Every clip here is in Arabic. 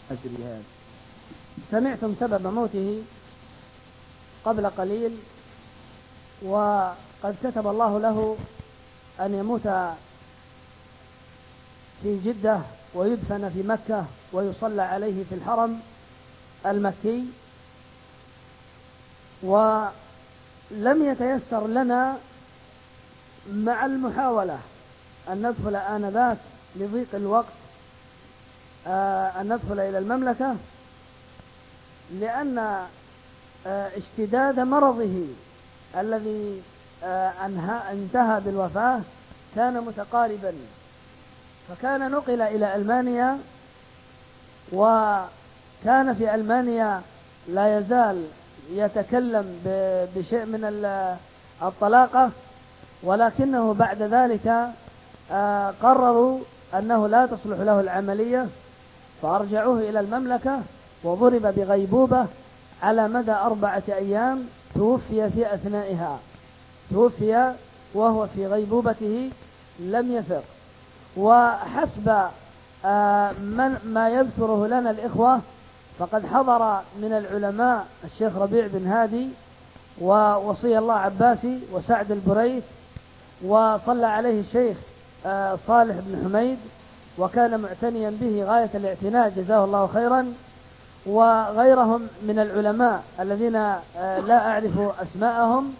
هذا. سمعتم سبب موته قبل قليل، وقد كتب الله له أن يموت في جدة ويدفن في مكة ويصلى عليه في الحرم المكي، ولم يتيسر لنا مع المحاولة أن ندخل آنذاك لضيق الوقت أن ندخل إلى المملكة، لأن اشتداد مرضه الذي انتهى بالوفاة كان متقاربا، فكان نقل إلى ألمانيا، وكان في ألمانيا لا يزال يتكلم بشيء من الطلاقة، ولكنه بعد ذلك قرروا أنه لا تصلح له العملية، فأرجعوه إلى المملكة وضرب بغيبوبة على مدى 4 أيام، توفي في أثنائها، توفي وهو في غيبوبته لم يفق. وحسب ما يذكره لنا الإخوة، فقد حضر من العلماء الشيخ ربيع بن هادي ووصي الله عباسي وسعد البريث، وصلى عليه الشيخ صالح بن حميد، وكان معتنيا به غاية الاعتناء جزاه الله خيرا، وغيرهم من العلماء الذين لا أعرف أسماءهم.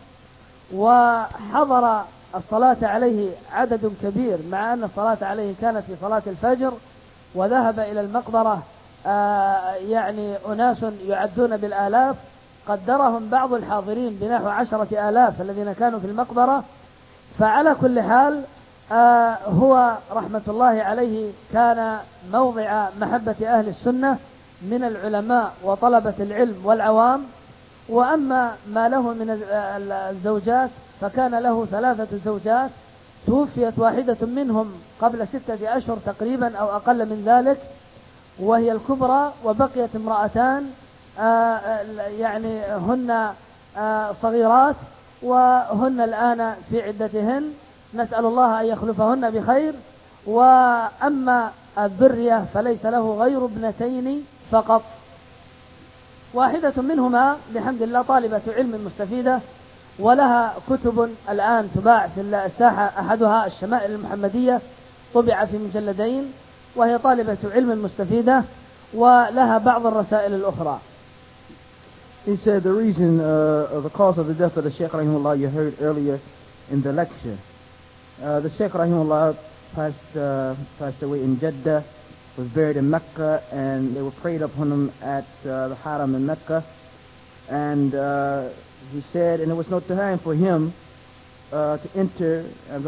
وحضر الصلاة عليه عدد كبير، مع أن الصلاة عليه كانت في صلاة الفجر، وذهب إلى المقبرة يعني أناس يعدون بالآلاف، قدرهم بعض الحاضرين بنحو 10,000 الذين كانوا في المقبرة. فعلى كل حال هو رحمة الله عليه كان موضع محبة أهل السنة من العلماء وطلبة العلم والعوام. وأما ما له من الزوجات فكان له 3 زوجات، توفيت واحدة منهم قبل 6 أشهر تقريبا أو أقل من ذلك، وهي الكبرى، وبقيت امرأتان يعني هن صغيرات وهن الآن في عدتهن، نسأل الله أن يخلفهن بخير. وأما الذرية فليس له غير 2 فقط، واحدة منهما بحمد الله طالبة علم مستفيدة، ولها كتب الآن تباع في الساحة، أحدها الشمائل المحمدية طبع في مجلدين، وهي طالبة علم مستفيدة، ولها بعض الرسائل الأخرى. He said the reason of the cause of the death of the Sheikh Rahimullah you heard earlier in the lecture. The Sheikh Rahimullah passed away in Jeddah, was buried in Mecca, and they were prayed upon him at the Haram in Mecca. And he said, and it was no time for him to enter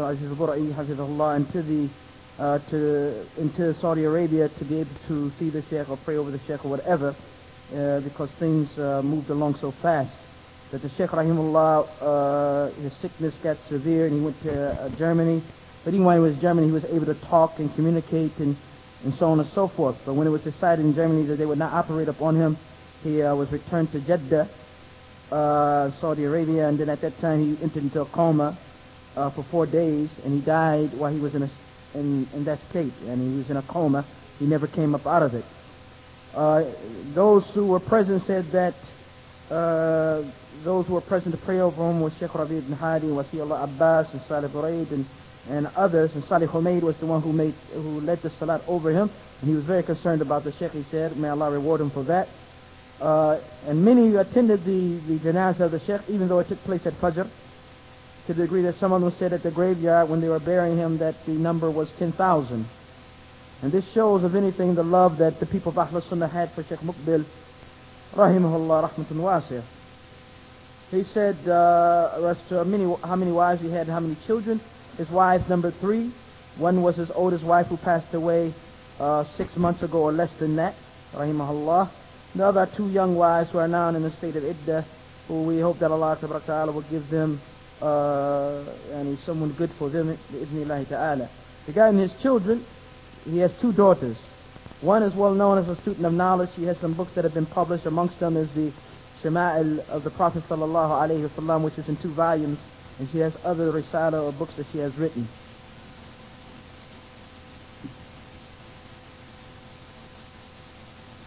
into Saudi Arabia to be able to see the Sheikh or pray over the Sheikh or whatever, because things moved along so fast that the Sheikh Rahimullah, his sickness got severe, and he went to Germany. But even when he was in Germany, he was able to talk and communicate and so on and so forth. But when it was decided in Germany that they would not operate upon him, he was returned to Jeddah, Saudi Arabia, and then at that time he entered into a coma for 4 days, and he died while he was in that state, and he was in a coma. He never came up out of it. Those who were present said that those who were present to pray over him was Sheikh Rabi' ibn Hadi, Wasi Allah Abbas, and Salih Buraid, and others, and Salih Humaid was the one who led the salat over him, and he was very concerned about the Sheikh, he said. May Allah reward him for that. And many attended the janazah of the Sheikh, even though it took place at Fajr, to the degree that some of them said at the graveyard when they were burying him that the number was 10,000. And this shows, if anything, the love that the people of Ahlul Sunnah had for Sheikh Muqbil, rahimahullah, rahmatun wasiyah. He said as to how many wives he had and how many children. His wife, number 3. One was his oldest wife who passed away 6 months ago or less than that, rahimahullah. The other 2 young wives who are now in the state of Iddah, who we hope that Allah Ta'ala will give them someone good for them, bi'idhnillahi ta'ala. Regarding his children, he has 2 daughters. One is well known as a student of knowledge. She has some books that have been published. Amongst them is the Shama'il of the Prophet sallallahu alaihi wasallam, which is in 2 volumes, and she has other risala or books that she has written.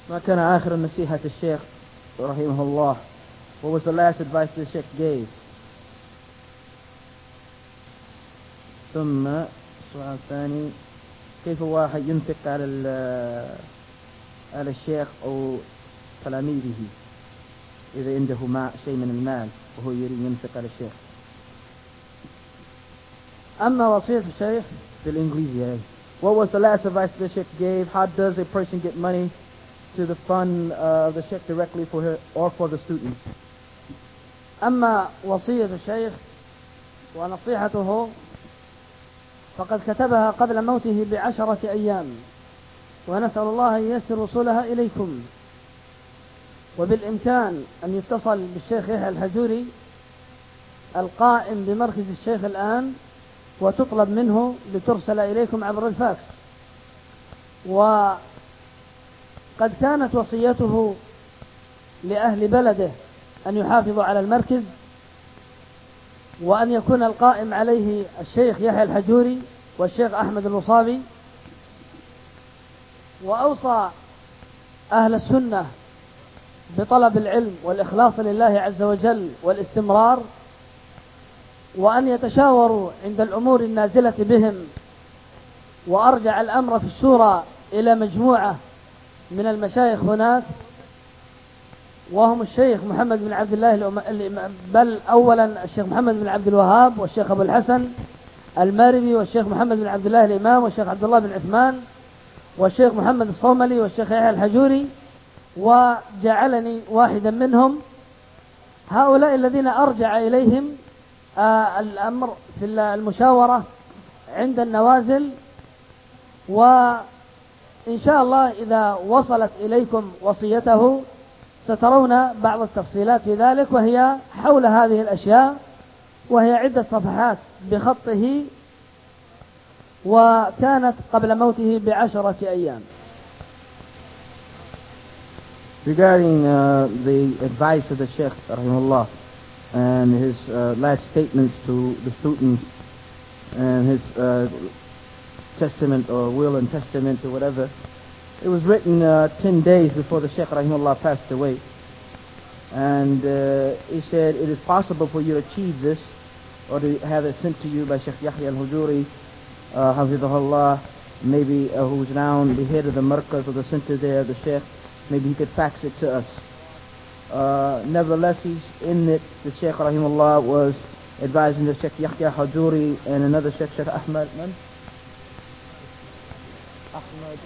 ما كان آخر نصيحة الشيخ رحمه الله. What was the last advice the Sheikh gave? ثم السؤال الثاني: كيف واحد ينفق على الشيخ أو تلاميذه إذا عنده شيء من المال وهو يريد ينفق على الشيخ؟ أما وصية الشيخ بالإنجليزي. What was the last advice the Sheikh gave? How does a person get money to the fund of the Sheikh directly for her or for the students? أما وصية الشيخ ونصيحته فقد كتبها قبل موته ب10 أيام، ونسأل الله أن ييسر وصولها إليكم. وبالإمكان أن يتصل بالشيخ يحيى الحجوري القائم بمركز الشيخ الآن وتطلب منه لترسل إليكم عبر الفاكس. وقد كانت وصيته لأهل بلده أن يحافظوا على المركز، وأن يكون القائم عليه الشيخ يحيى الحجوري والشيخ أحمد الوصابي. وأوصى أهل السنة بطلب العلم والإخلاص لله عز وجل والاستمرار، وأن يتشاوروا عند الأمور النازلة بهم. وأرجع الأمر في الشورى إلى مجموعة من المشايخ هناك، وهم الشيخ محمد بن عبد الله بل أولا الشيخ محمد بن عبد الوهاب والشيخ أبو الحسن الماربي والشيخ محمد بن عبد الله الإمام والشيخ عبد الله بن عثمان والشيخ محمد الصوملي والشيخ يحيى الحجوري، وجعلني واحدا منهم. هؤلاء الذين أرجع إليهم الأمر في المشاورة عند النوازل. وإن شاء الله إذا وصلت إليكم وصيته سترون بعض التفصيلات في ذلك، وهي حول هذه الأشياء، وهي عدة صفحات بخطه، وكانت قبل موته ب10 أيام. Regarding the advice of the Sheikh rahimahullah and his last statements to the students and his testament or will and testament or whatever, it was written 10 days before the Sheikh rahimahullah passed away. And he said it is possible for you to achieve this or to have it sent to you by Sheikh Yahya al-Hujuri hafidhahullah, maybe who's now the head of the markaz or the center there, the Sheikh. Maybe he could fax it to us. Nevertheless, he's in it. The Sheikh rahimahullah was advising the Sheikh Yahya Hajuri and another Sheikh, Sheikh Ahmad. Man? Ahmad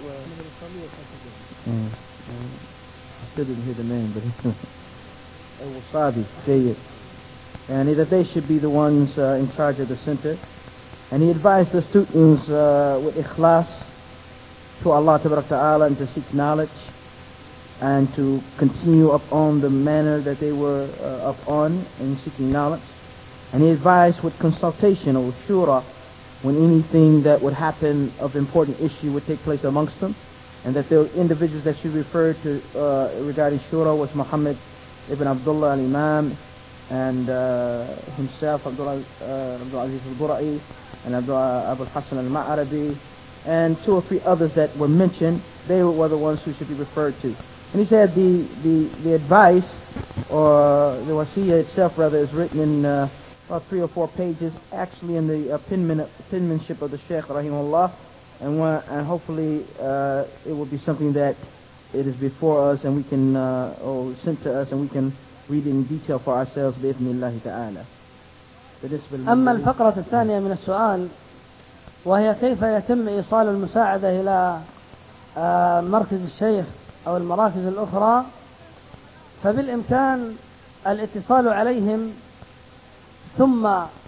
I still didn't hear the name, but Al-Wasabi, Jayyid. And that they should be the ones in charge of the center. And he advised the students with ikhlas to Allah Ta'ala and to seek knowledge, and to continue upon the manner that they were upon in seeking knowledge. And he advised with consultation or shura when anything that would happen of important issue would take place amongst them, and that the individuals that she referred to regarding shura was Muhammad ibn Abdullah al-Imam and himself Abdul Aziz al-Bura'i and Abu al-Hasan al-Ma'arabi and 2 or 3 others that were mentioned. They were the ones who should be referred to. And he said the advice, or the wasiyah itself rather, is written in about 3 or 4 pages, actually in the penmanship of the Shaykh rahimahullah, and hopefully it will be something that it is before us and we can, or sent to us and we can read in detail for ourselves بإذن الله تعالى. أما الفقرة الثانية من السؤال، وهي كيف يتم إيصال المساعدة إلى مركز الشيخ أو المراكز الأخرى، فبالإمكان الاتصال عليهم ثم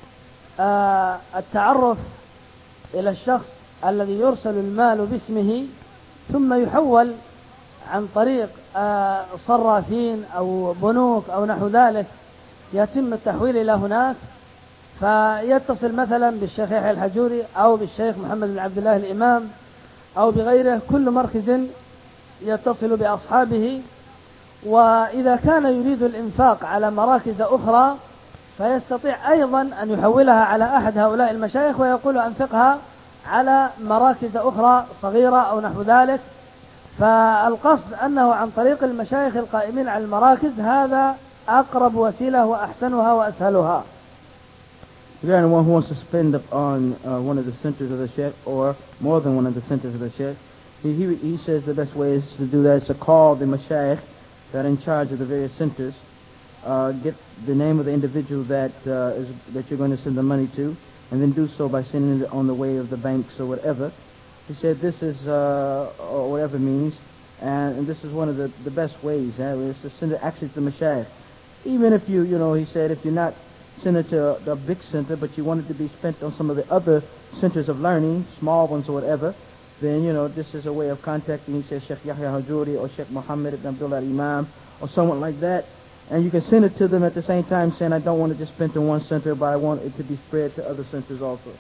التعرف إلى الشخص الذي يرسل المال باسمه، ثم يحول عن طريق صرافين أو بنوك أو نحو ذلك، يتم التحويل إلى هناك، فيتصل مثلا بالشيخ يحيى الحجوري أو بالشيخ محمد بن عبد الله الإمام أو بغيره. كل مركز يتصل بأصحابه، وإذا كان يريد الإنفاق على مراكز أخرى فيستطيع أيضا أن يحولها على أحد هؤلاء المشايخ ويقول أنفقها على مراكز أخرى صغيرة أو نحو ذلك. فالقصد أنه عن طريق المشايخ القائمين على المراكز هذا أقرب وسيلة وأحسنها وأسهلها. Again, one who wants to spend on one of the centers of the Sheikh or more than one of the centers of the Sheikh, he says the best way is to do that is to call the mashayikh that are in charge of the various centers, get the name of the individual that you're going to send the money to, and then do so by sending it on the way of the banks or whatever. He said this is, or whatever means, and this is one of the best ways, is to send it actually to the mashayikh. Even if he said, if you're not send it to the big center, but you want it to be spent on some of the other centers of learning, small ones or whatever, then, this is a way of contacting, he says, Sheikh Yahya Hajuri or Sheikh Muhammad ibn Abdullah Imam or someone like that, and you can send it to them at the same time saying, I don't want it just spent in one center, but I want it to be spread to other centers also.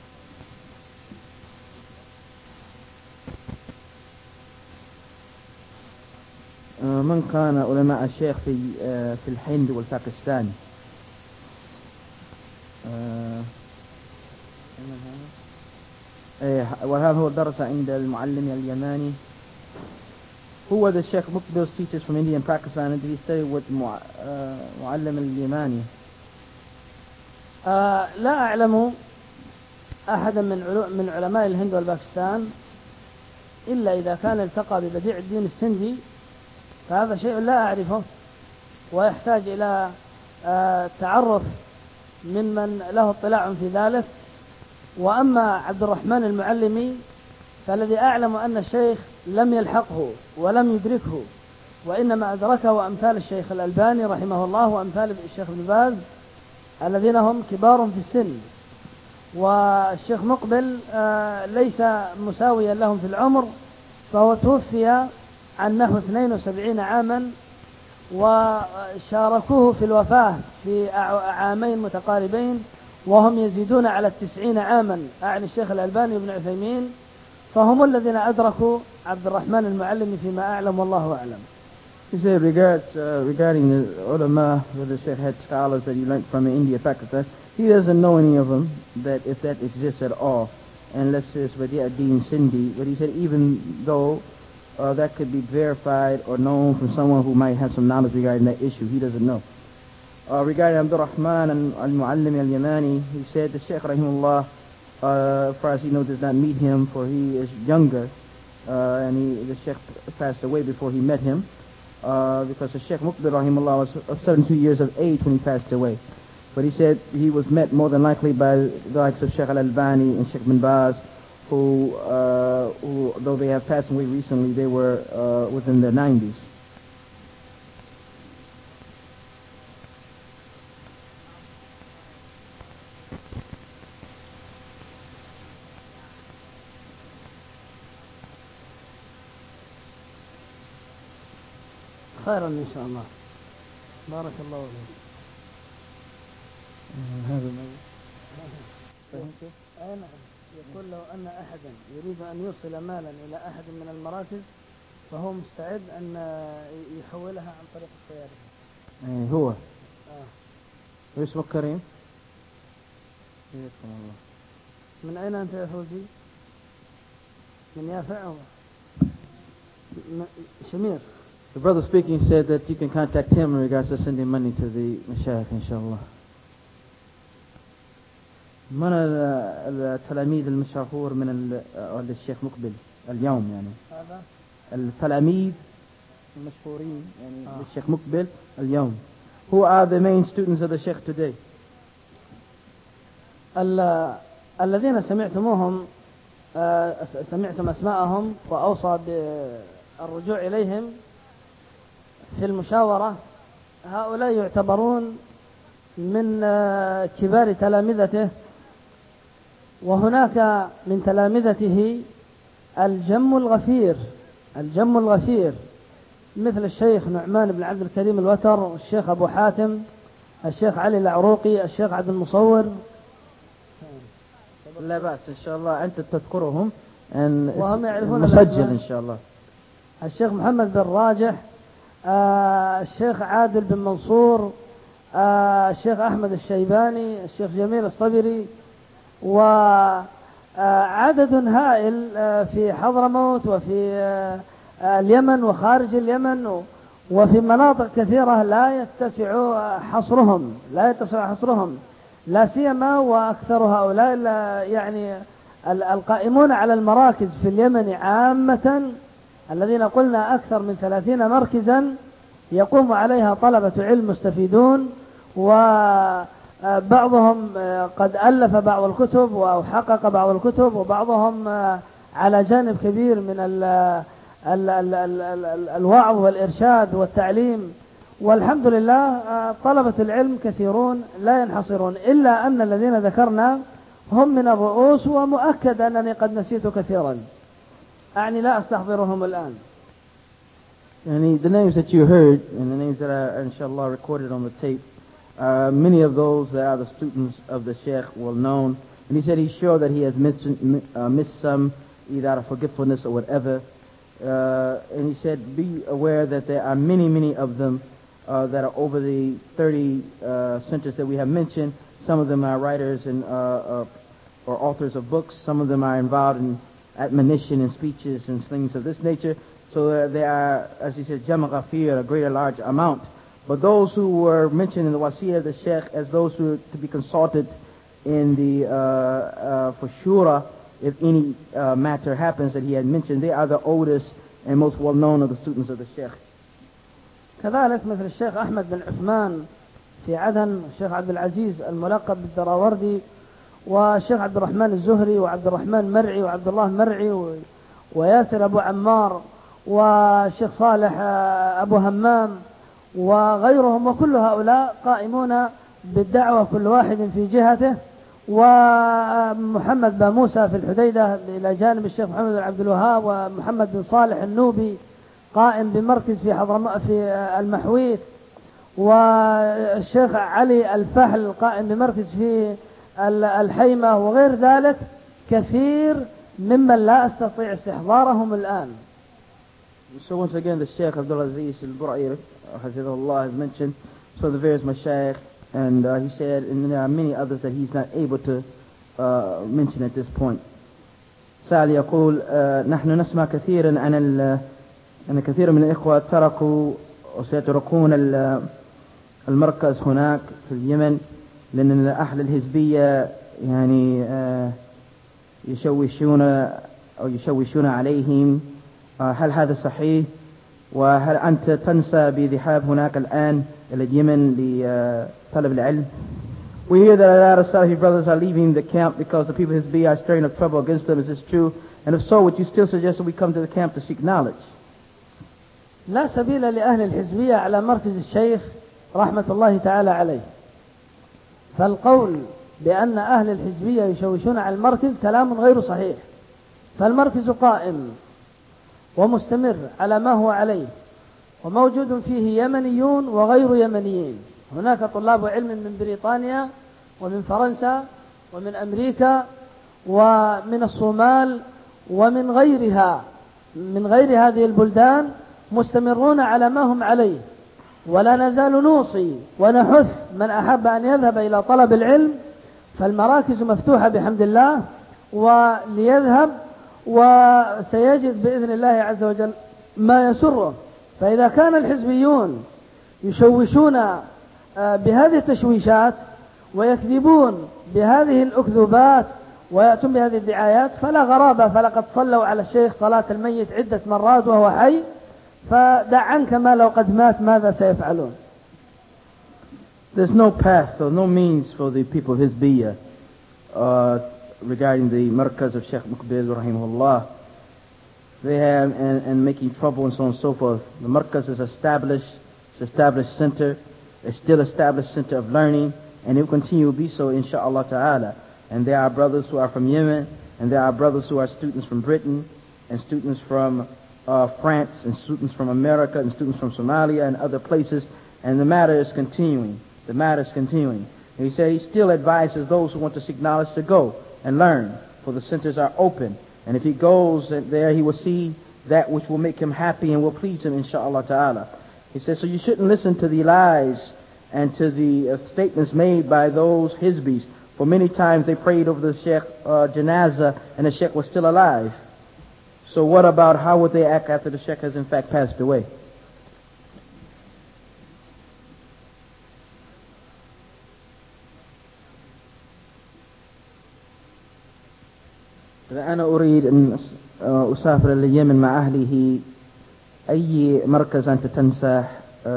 من كان علماء الشيخ في الهند والباكستان وهذا هو درس عند المعلم اليماني. Who were the Sheikh Muqbil's teachers from India and Pakistan, and did he study with معلم اليماني? لا أعلم أحدا من علماء الهند والباكستان إلا إذا كان التقى ببديع الدين السندي، فهذا شيء لا أعرفه ويحتاج إلى تعرف ممن له اطلاع في ذلك. وأما عبد الرحمن المعلمي فالذي أعلم أن الشيخ لم يلحقه ولم يدركه، وإنما أدركه أمثال الشيخ الألباني رحمه الله وأمثال الشيخ ابن باز الذين هم كبار في السن، والشيخ مقبل ليس مساويا لهم في العمر، فهو توفي عن نحو 72 عاما، وشاركوه في الوفاة في عامين متقاربين وهم يزيدون على 90 عاما، أعني الشيخ الألباني وابن عثيمين، فهم الذين أدركوا عبد الرحمن المعلم فيما أعلم والله أعلم. He said regarding the ulama, where the Sheikh had scholars that he learned from in India, Pakistan, he doesn't know any of them, that if that exists at all, unless it's Badi ad-Din Sindhi. But he said even though that could be verified or known from someone who might have some knowledge regarding that issue, he doesn't know. Regarding Abdul Rahman al-Muallim al-Yamani, he said the Sheikh rahimahullah, as far as he knows, does not meet him, for he is younger, and the Sheikh passed away before he met him, because the Sheikh Muqbil rahimahullah was 72 years of age when he passed away. But he said he was met more than likely by the likes of Sheikh Al-Albani and Sheikh bin Baz, who though they have passed away recently, they were within their 90s. خيرا إن شاء الله. بارك الله فيك. هذا يقول لو أن أحدا يريد أن يوصل مالا إلى أحد من المراكز فهو مستعد أن يحولها عن طريق السيارة. هو اسمه كريم. من أين أنت يا فوزي؟ من يافع شمير. The brother speaking said that you can contact him in regards to sending money to the mashayikh, inshallah. من التلاميذ المشهور من الشيخ مقبل اليوم يعني؟ هذا التلاميذ المشهورين يعني للشيخ مقبل اليوم. Who are the main students of the Sheikh today? الذين سمعتم أسماءهم وأوصى بالرجوع إليهم في المشاورة، هؤلاء يعتبرون من كبار تلامذته، وهناك من تلامذته الجم الغفير مثل الشيخ نعمان بن عبد الكريم الوتر، الشيخ أبو حاتم، الشيخ علي العروقي، الشيخ عبد المصور. لا بأس إن شاء الله أنت تذكرهم وهم يعرفون مسجل إن شاء الله. الشيخ محمد بن راجح، الشيخ عادل بن منصور، الشيخ أحمد الشيباني، الشيخ جميل الصبري، وعدد هائل في حضرموت وفي اليمن وخارج اليمن وفي مناطق كثيرة لا يتسع حصرهم لا سيما وأكثر هؤلاء يعني القائمون على المراكز في اليمن عامة الذين قلنا أكثر من 30 مركزا يقوم عليها طلبة علم مستفيدون، وبعضهم قد ألف بعض الكتب أو حقق بعض الكتب، وبعضهم على جانب كبير من الوعظ والإرشاد والتعليم. والحمد لله طلبة العلم كثيرون لا ينحصرون، إلا أن الذين ذكرنا هم من الرؤوس، ومؤكد أنني قد نسيت كثيرا، أعني لا أستحضرهم الآن. And the names that you heard and the names that are inshallah recorded on the tape, many of those that are the students of the Sheikh well known. And he said he's sure that he has missed some, either out of forgetfulness or whatever. And he said be aware that there are many of them that are over the 30 centers that we have mentioned. Some of them are writers and or authors of books. Some of them are involved in admonition and speeches and things of this nature. So there are, as he said, Jama' Ghafir, a greater large amount. But those who were mentioned in the Wasiyah of the Sheikh as those who are to be consulted in the for Shura, if any matter happens that he had mentioned, they are the oldest and most well known of the students of the Sheikh. كذلك مثل الشيخ أحمد بن عثمان في عدن، الشيخ عبد العزيز الملقب بالدراوردي، والشيخ عبد الرحمن الزهري، وعبد الرحمن مرعي، وعبد الله مرعي، وياسر أبو عمار، والشيخ صالح أبو همام، وغيرهم، وكل هؤلاء قائمون بالدعوة كل واحد في جهته. ومحمد بن موسى في الحديدة إلى جانب الشيخ محمد بن عبد الوهاب، ومحمد بن صالح النوبي قائم بمركز في المحويت، والشيخ علي الفحل قائم بمركز في الحيمة، وغير ذلك كثير ممن لا أستطيع استحضارهم الآن. So once again, the Sheikh Abdul Aziz al-Bura'i, Hafidhullah, has mentioned so the various mashayikh, and he said, and there are many others that he's not able to mention at this point. سأل يقول نحن نسمع كثيرا أن كثير من الإخوة تركوا وسيتركون المركز هناك في اليمن، لأن أهل الحزبية يعني يشوشون عليهم. هل هذا صحيح؟ وهل أنت تنسى بذهاب هناك الآن إلى اليمن لطلب العلم؟ We hear that a lot of Salafi brothers are leaving the camp because the people of Hizbiyah are stirring up trouble against them. Is this true? And if so, would you still suggest that we come to the camp to seek knowledge? لا سبيل لأهل الحزبية على مركز الشيخ رحمة الله تعالى عليه، فالقول بأن أهل الحزبية يشوشون على المركز كلام غير صحيح. فالمركز قائم ومستمر على ما هو عليه، وموجود فيه يمنيون وغير يمنيين. هناك طلاب علم من بريطانيا ومن فرنسا ومن أمريكا ومن الصومال ومن غيرها من غير هذه البلدان مستمرون على ما هم عليه. ولا نزال نوصي ونحث من أحب أن يذهب إلى طلب العلم، فالمراكز مفتوحة بحمد الله، وليذهب وسيجد بإذن الله عز وجل ما يسره. فإذا كان الحزبيون يشوشون بهذه التشويشات ويكذبون بهذه الأكذوبات ويأتون بهذه الدعايات فلا غرابة، فلقد صلوا على الشيخ صلاة الميت عدة مرات وهو حي، فدع عنك ما لو قد مات ماذا سيفعلون. There's no path or no means for the people of Hizbiyah regarding the markaz of Sheikh Muqbil rahimahullah. They have and making trouble and so on and so forth. The markaz is established center, a still established center of learning, and it will continue to be so insha'Allah ta'ala. And there are brothers who are from Yemen, and there are brothers who are students from Britain, and students from France, and students from America, and students from Somalia and other places, and the matter is continuing. The matter is continuing. And he said he still advises those who want to seek knowledge to go and learn, for the centers are open. And if he goes there, he will see that which will make him happy and will please him, insha'Allah ta'ala. He says, so you shouldn't listen to the lies and to the statements made by those Hizbis. For many times they prayed over the Sheikh janazah and the Sheikh was still alive. So what about how would they act after the Sheikh has in fact passed away? أنا أريد أن أسافر اليمن مع أهله. أي مركز أنت تنصح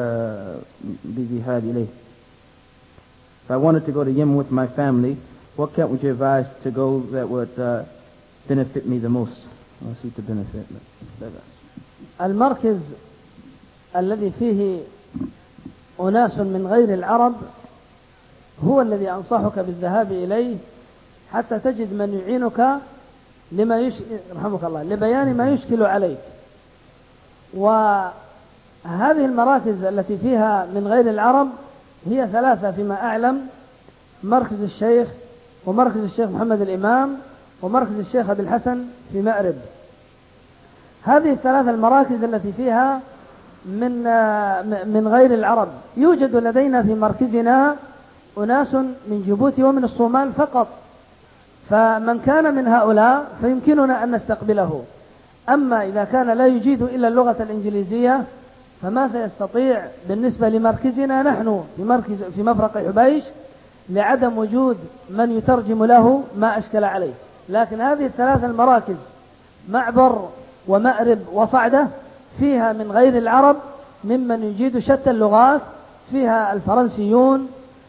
بذهاب إليه? If I wanted to go to Yemen with my family, what camp would you advise to go that would benefit me the most? I see to benefit. المركز الذي فيه أناس من غير العرب هو الذي أنصحك بالذهاب إليه حتى تجد من يعينك رحمك الله لبيان ما يشكل عليك. وهذه المراكز التي فيها من غير العرب هي ثلاثة فيما أعلم: مركز الشيخ، ومركز الشيخ محمد الإمام، ومركز الشيخ أبي الحسن في مأرب. هذه الثلاثة المراكز التي فيها من غير العرب. يوجد لدينا في مركزنا أناس من جيبوتي ومن الصومال فقط، فمن كان من هؤلاء فيمكننا أن نستقبله. أما إذا كان لا يجيد إلا اللغة الإنجليزية فما سيستطيع بالنسبة لمركزنا نحن في مفرق حبيش، لعدم وجود من يترجم له ما أشكل عليه. لكن هذه الثلاث المراكز معبر ومأرب وصعدة فيها من غير العرب ممن يجيد شتى اللغات، فيها الفرنسيون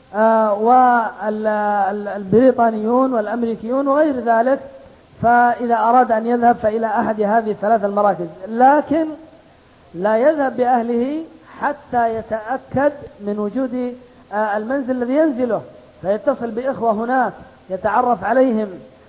والبريطانيون والأمريكيون وغير ذلك. فإذا أراد أن يذهب فإلى أحد هذه الثلاث المراكز، لكن لا يذهب بأهله حتى يتأكد من وجود المنزل الذي ينزله، فيتصل بإخوة هناك يتعرف عليهم،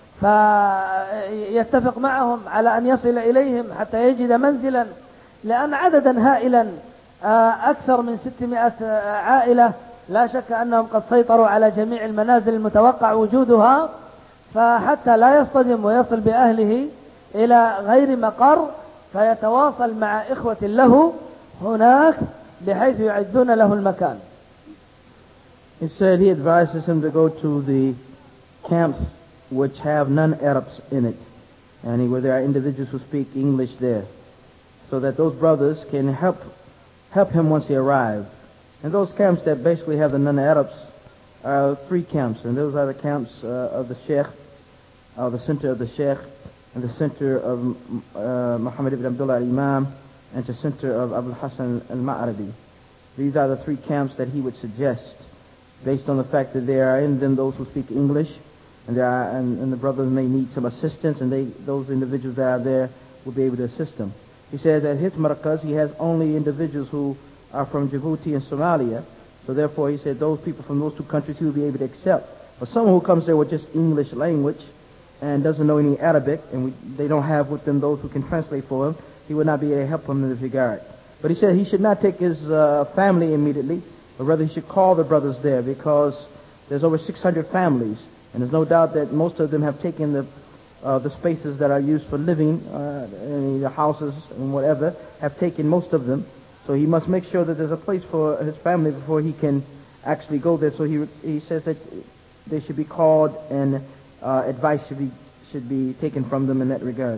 فيتفق معهم على أن يصل إليهم حتى يجد منزلا، لأن عددا هائلا أكثر من 600 عائلة لا شك أنهم قد سيطروا على جميع المنازل المتوقع وجودها، فحتى لا يصطدم ويصل بأهله إلى غير مقر فيتواصل مع إخوة له هناك بحيث يعدون له المكان. He said he advises him to go to the camps which have non-Arabs in it, and where there are individuals who speak English there, so that those brothers can help him once he arrives. And those camps that basically have the non-Arabs are 3 camps, and those are the camps of the Sheikh, the center of the Sheikh, and the center of Muhammad ibn Abdullah al-Imam, and the center of Abul Hassan al-Ma'arabi. These are the 3 camps that he would suggest, based on the fact that there are in them those who speak English, and the brothers may need some assistance, and those individuals that are there will be able to assist them. He says that his markaz, he has only individuals who are from Djibouti and Somalia, so therefore he said those people from those 2 countries he will be able to accept. But someone who comes there with just English language and doesn't know any Arabic, and they don't have with them those who can translate for him, he would not be able to help him in this regard. But he said he should not take his family immediately, but rather he should call the brothers there, because there's over 600 families, and there's no doubt that most of them have taken the spaces that are used for living, in the houses and whatever, have taken most of them. So he must make sure that there's a place for his family before he can actually go there. So he says that they should be called, and advice should be taken from them in that regard.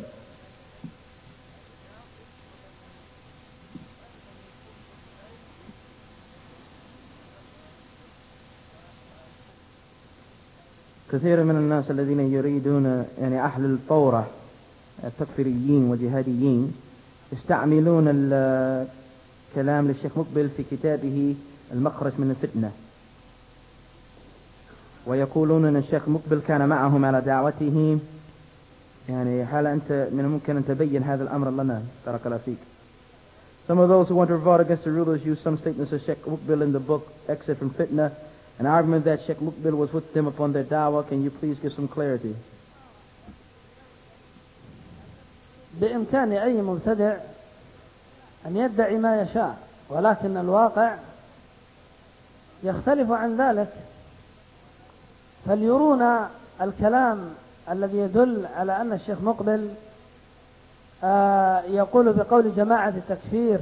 كثير من الناس الذين يريدون يعني أهل الثورة التكفيريين وجهاديين يستعملون الكلام للشيخ مقبل في كتابه المخرج من الفتنة، ويقولون أن الشيخ مقبل كان معهم على دعوته. يعني هل أنت من الممكن أن تبين هذا الأمر لنا؟ بارك الله فيك. Some of those who want to revolt against the rulers use some statements of Sheikh Muqbil in the book Exit from Fitna, an argument that Sheikh Muqbil was with them upon their da'wah. Can you please give some clarity? بإمكان أي مبتدع أن يدعي ما يشاء، ولكن الواقع يختلف عن ذلك. فليرونا الكلام الذي يدل على أن الشيخ مقبل يقول بقول جماعة التكفير،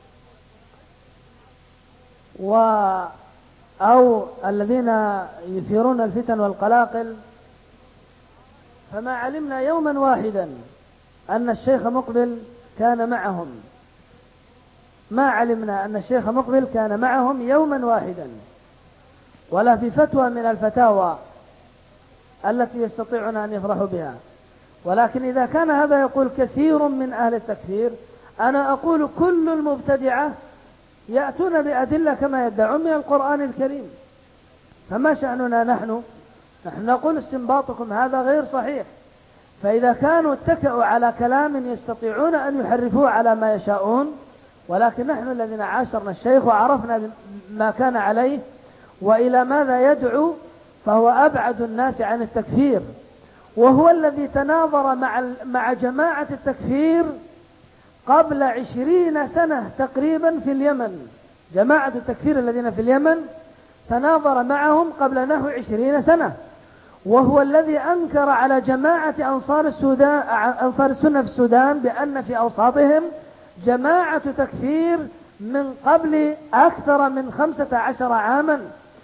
أو الذين يثيرون الفتن والقلاقل. فما علمنا يوما واحدا أن الشيخ مقبل كان معهم، ما علمنا أن الشيخ مقبل كان معهم يوما واحدا، ولا في فتوى من الفتاوى التي يستطيعون أن يفرحوا بها. ولكن إذا كان هذا يقول كثير من أهل التكفير، أنا أقول كل المبتدعة يأتون بأدلة كما يدعون من القرآن الكريم، فما شأننا نحن نقول استنباطكم هذا غير صحيح. فإذا كانوا اتكأوا على كلام يستطيعون أن يحرفوه على ما يشاءون، ولكن نحن الذين عاشرنا الشيخ وعرفنا ما كان عليه وإلى ماذا يدعو، فهو أبعد الناس عن التكفير، وهو الذي تناظر مع جماعة التكفير قبل 20 سنة تقريبا في اليمن. جماعة التكفير الذين في اليمن تناظر معهم قبل نحو 20 سنة، وهو الذي أنكر على جماعة أنصار السنة في السودان بأن في أوساطهم جماعة تكفير من قبل أكثر من 15 عاما،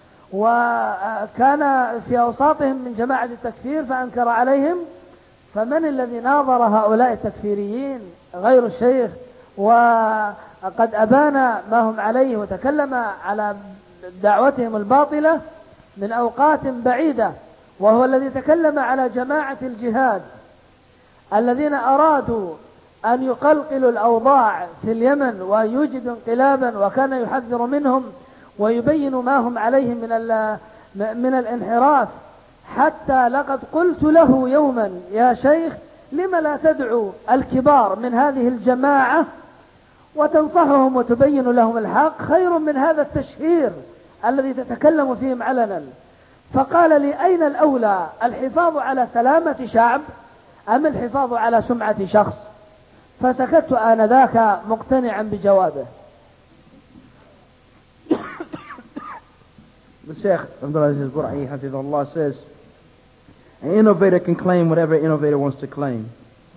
وكان في أوساطهم من جماعة التكفير فأنكر عليهم. فمن الذي ناظر هؤلاء التكفيريين غير الشيخ، وقد أبان ما هم عليه وتكلم على دعوتهم الباطلة من أوقات بعيدة، وهو الذي تكلم على جماعة الجهاد الذين أرادوا أن يقلقلوا الأوضاع في اليمن ويوجدوا انقلابا، وكان يحذر منهم ويبين ما هم عليه من الانحراف. حتى لقد قلت له يوما: يا شيخ، لم لا تدعو الكبار من هذه الجماعة وتنصحهم وتبين لهم الحق، خير من هذا التشهير الذي تتكلم فيهم علنا. فقال لي: أين الأولى، الحفاظ على سلامة شعب أم الحفاظ على سمعة شخص؟ فسكت آنذاك مقتنعا بجوابه. The Sheikh Abdulaziz Bur'i Hafizullah says, an innovator can claim whatever innovator wants to claim.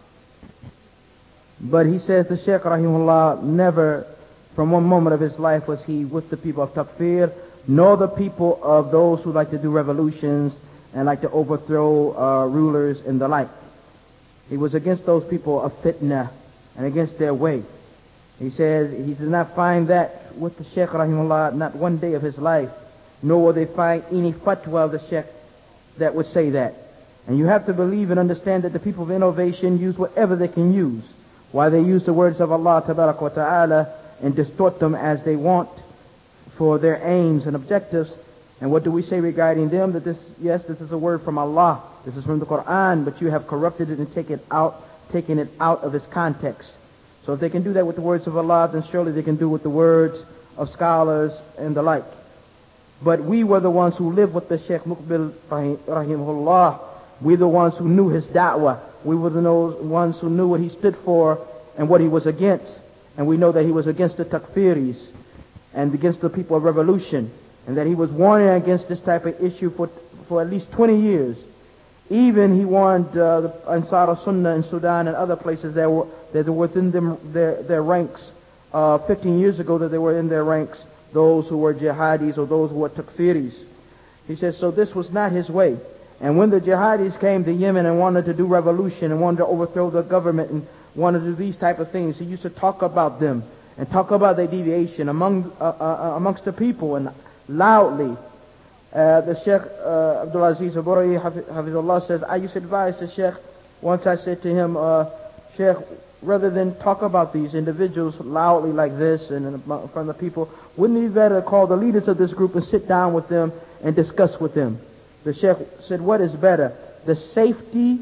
But he says the Sheikh Rahimullah never, from one moment of his life, was he with the people of Takfir, nor the people of those who like to do revolutions and like to overthrow rulers and the like. He was against those people of fitna and against their way. He says he did not find that with the Sheikh Rahimullah, not one day of his life, nor will they find any fatwa of the Sheikh that would say that. And you have to believe and understand that the people of innovation use whatever they can use. Why they use the words of Allah Tabarak wa Ta'ala and distort them as they want for their aims and objectives. And what do we say regarding them? That this is a word from Allah. This is from the Quran, but you have corrupted it and taken it out of its context. So if they can do that with the words of Allah, then surely they can do with the words of scholars and the like. But we were the ones who lived with the Sheikh Muqbil Rahimahullah. We're the ones who knew his da'wah. We were the ones who knew what he stood for and what he was against. And we know that he was against the takfiris and against the people of revolution, and that he was warning against this type of issue for at least 20 years. Even he warned the Ansar al-Sunnah in Sudan and other places that were within their ranks 15 years ago, that they were in their ranks those who were jihadis or those who were takfiris. He says, so this was not his way. And when the jihadis came to Yemen and wanted to do revolution and wanted to overthrow the government and wanted to do these type of things, he used to talk about them and talk about their deviation amongst the people and loudly. The Sheikh Abdulaziz Bur'i Hafizullah says, I used to advise the Sheikh. Once I said to him, Sheikh, rather than talk about these individuals loudly like this and in front of the people, wouldn't you better call the leaders of this group and sit down with them and discuss with them? The Sheikh said, what is better? The safety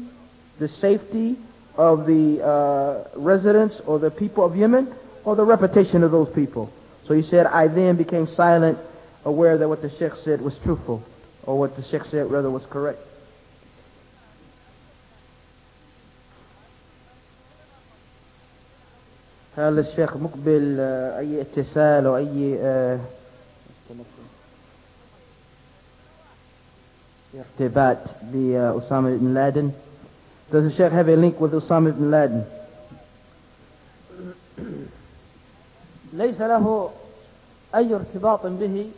of the residents or the people of Yemen, or the reputation of those people? So he said, I then became silent, aware that what the Sheikh said was truthful, or what the Sheikh said rather was correct. هل الشيخ مقبل أي اتصال أو أي ارتباط بأسامة بن لادن? Does the Sheikh have a link with Osama bin Laden? ليس له أي ارتباط به،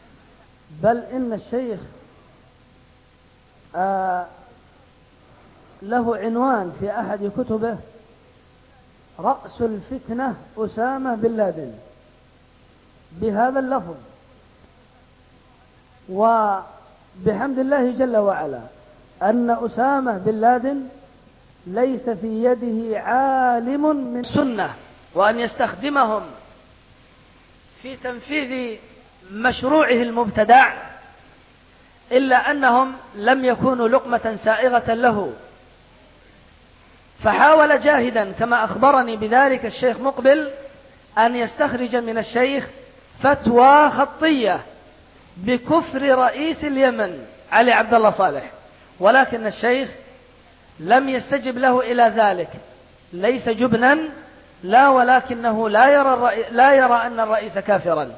بل إن الشيخ له عنوان في أحد كتبه رأس الفتنة أسامة بن لادن بهذا اللفظ، وبحمد الله جل وعلا أن أسامة بن لادن ليس في يده عالم من سنة وأن يستخدمهم في تنفيذ مشروعه المبتدع إلا أنهم لم يكونوا لقمة سائغة له، فحاول جاهدا كما أخبرني بذلك الشيخ مقبل أن يستخرج من الشيخ فتوى خطية بكفر رئيس اليمن علي عبد الله صالح، ولكن الشيخ لم يستجب له إلى ذلك، ليس جبنا لا، ولكنه لا يرى أن الرئيس كافرا.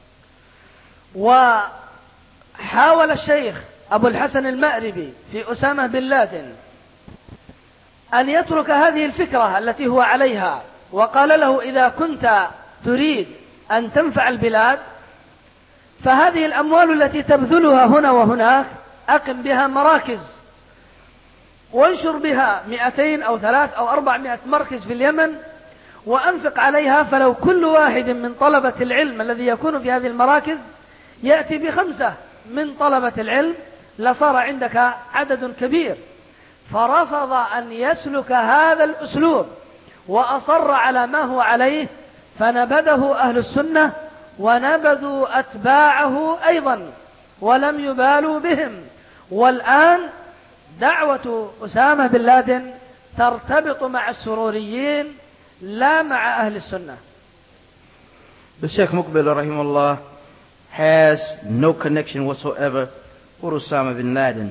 وحاول الشيخ أبو الحسن المأربي في أسامة بن لادن أن يترك هذه الفكرة التي هو عليها، وقال له إذا كنت تريد أن تنفع البلاد فهذه الأموال التي تبذلها هنا وهناك أقم بها مراكز وانشر بها 200 أو 300 أو 400 مركز في اليمن وأنفق عليها، فلو كل واحد من طلبة العلم الذي يكون في هذه المراكز يأتي ب5 من طلبة العلم لصار عندك عدد كبير. فرفض أن يسلك هذا الأسلوب وأصر على ما هو عليه، فنبذه أهل السنة ونبذوا أتباعه أيضا ولم يبالوا بهم. والآن دعوة أسامة بن لادن ترتبط مع السروريين لا مع أهل السنة. The Sheikh Muqbil rahimahullah has no connection whatsoever with Osama bin Laden.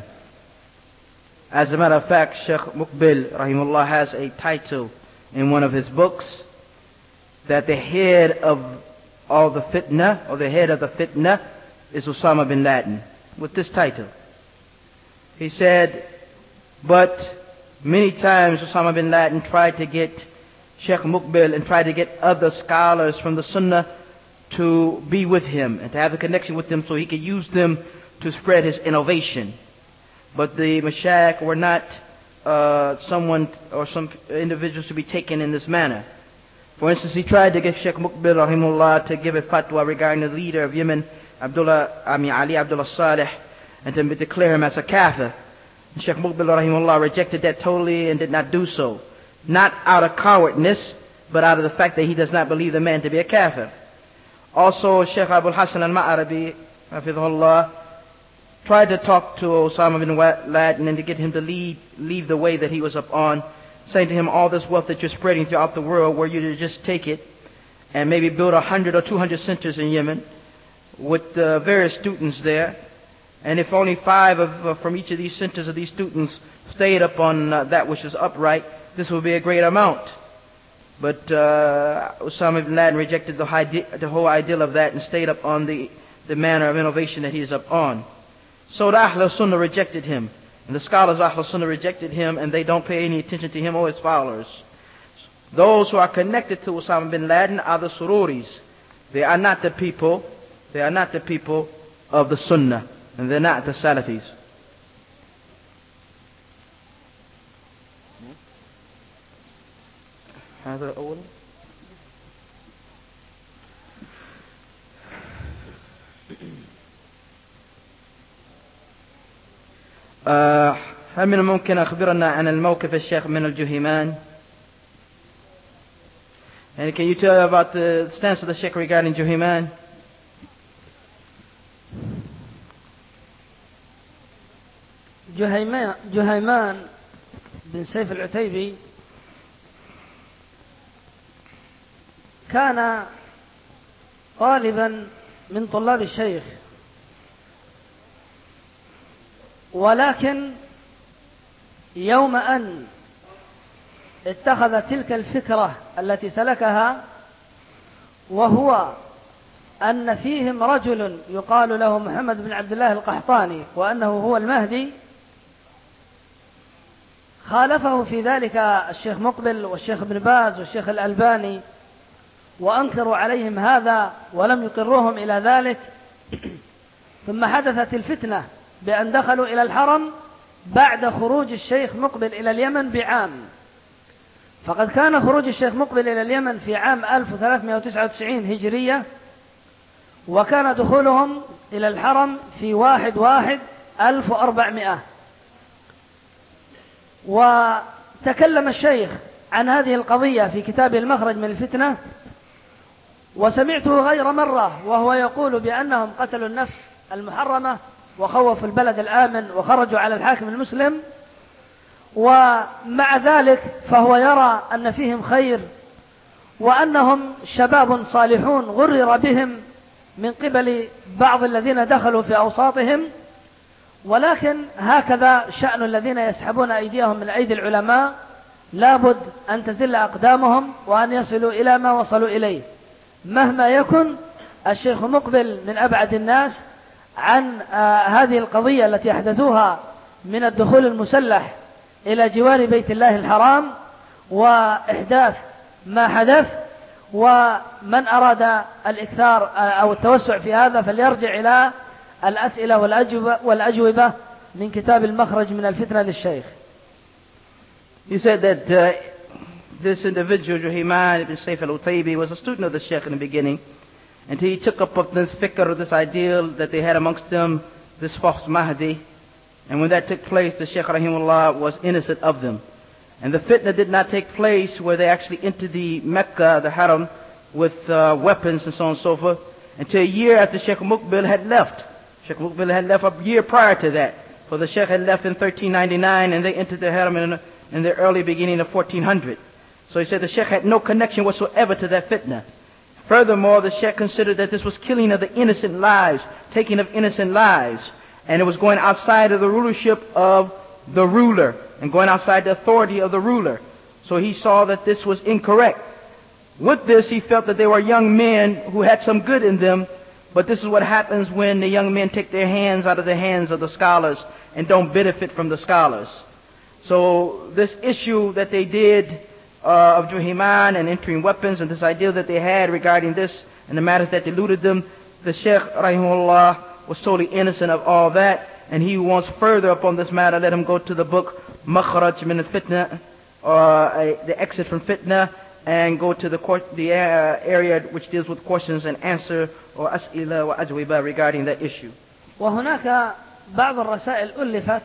As a matter of fact, Sheikh Muqbil rahimahullah has a title in one of his books that the head of all the fitna, or the head of the fitna, is Osama bin Laden, with this title. He said, but many times Osama bin Laden tried to get Sheikh Muqbil and tried to get other scholars from the Sunnah to be with him and to have a connection with them so he could use them to spread his innovation. But the mashayikh were not someone or some individuals to be taken in this manner. For instance, he tried to get Sheikh Muqbil rahimahullah to give a fatwa regarding the leader of Yemen, Ali Abdullah Saleh, and to declare him as a kafir. And Sheikh Muqbil rahimahullah rejected that totally and did not do so. Not out of cowardness, but out of the fact that he does not believe the man to be a kafir. Also, Sheikh Abul Hasan al-Ma'arabi, hafidhullah, tried to talk to Osama bin Laden and to get him to leave the way that he was up on, saying to him, all this wealth that you're spreading throughout the world, were you to just take it and maybe build 100 or 200 centers in Yemen with various students there, and if only 5 from each of these centers of these students stayed upon that which is upright, this would be a great amount. But Osama bin Laden rejected the whole ideal of that and stayed up on the manner of innovation that he is up on. So the Ahl Sunnah rejected him, and the scholars of Ahl Sunnah rejected him, and they don't pay any attention to him or his followers. Those who are connected to Osama bin Laden are the Sururis. They are not the people of the Sunnah, and they're not the Salafis. هذا الأول. هل من الممكن أخبرنا عن الموقف الشيخ من الجهيمان? And can you tell about the stance of the Sheikh regarding Juhayman? جهيمان بن سيف العتيبي كان طالبا من طلاب الشيخ، ولكن يوم أن اتخذ تلك الفكرة التي سلكها، وهو أن فيهم رجل يقال له محمد بن عبد الله القحطاني وأنه هو المهدي، خالفه في ذلك الشيخ مقبل والشيخ ابن باز والشيخ الألباني، وأنكروا عليهم هذا ولم يقروهم إلى ذلك. ثم حدثت الفتنة بأن دخلوا إلى الحرم بعد خروج الشيخ مقبل إلى اليمن بعام. فقد كان خروج الشيخ مقبل إلى اليمن في عام 1399 هجرية، وكان دخولهم إلى الحرم في 1/1/1400. وتكلم الشيخ عن هذه القضية في كتاب المخرج من الفتنة، وسمعته غير مرة وهو يقول بأنهم قتلوا النفس المحرمة وخوفوا البلد الآمن وخرجوا على الحاكم المسلم، ومع ذلك فهو يرى أن فيهم خير وأنهم شباب صالحون غرر بهم من قبل بعض الذين دخلوا في أوساطهم. ولكن هكذا شأن الذين يسحبون أيديهم من أيدي العلماء، لابد أن تزل أقدامهم وأن يصلوا إلى ما وصلوا إليه. مهما يكن الشيخ مقبل من أبعد الناس عن هذه القضية التي أحدثوها من الدخول المسلح إلى جوار بيت الله الحرام وإحداث ما حدث. ومن أراد الإكثار أو التوسع في هذا فليرجع إلى الأسئلة والأجوبة من كتاب المخرج من الفتنة للشيخ. He said that this individual, Juhayman ibn Sayf al-Utaybi, was a student of the Sheikh in the beginning, and he took up this fikr, this ideal that they had amongst them, this false Mahdi. And when that took place, the Sheikh rahimahullah was innocent of them. And the fitna did not take place where they actually entered the Mecca, the Haram, with weapons and so on and so forth, until a year after Sheikh Muqbil had left. Sheikh Muqbil had left a year prior to that. For the Sheikh had left in 1399 and they entered the Haram in the early beginning of 1400. So he said the Sheikh had no connection whatsoever to that fitna. Furthermore, the Sheikh considered that this was killing of the innocent lives, taking of innocent lives, and it was going outside of the rulership of the ruler and going outside the authority of the ruler. So he saw that this was incorrect. With this, he felt that they were young men who had some good in them, but this is what happens when the young men take their hands out of the hands of the scholars and don't benefit from the scholars. So this issue that they did of Juhayman and entering weapons and this idea that they had regarding this and the matters that deluded them, the Sheikh rahimahullah was totally innocent of all that, and he wants further upon this matter. Let him go to the book Makhraj min al-Fitna, the exit from fitna, and go to the area which deals with questions and answer or as'ila wa ajwiba regarding that issue. وهناك بعض الرسائل ألفت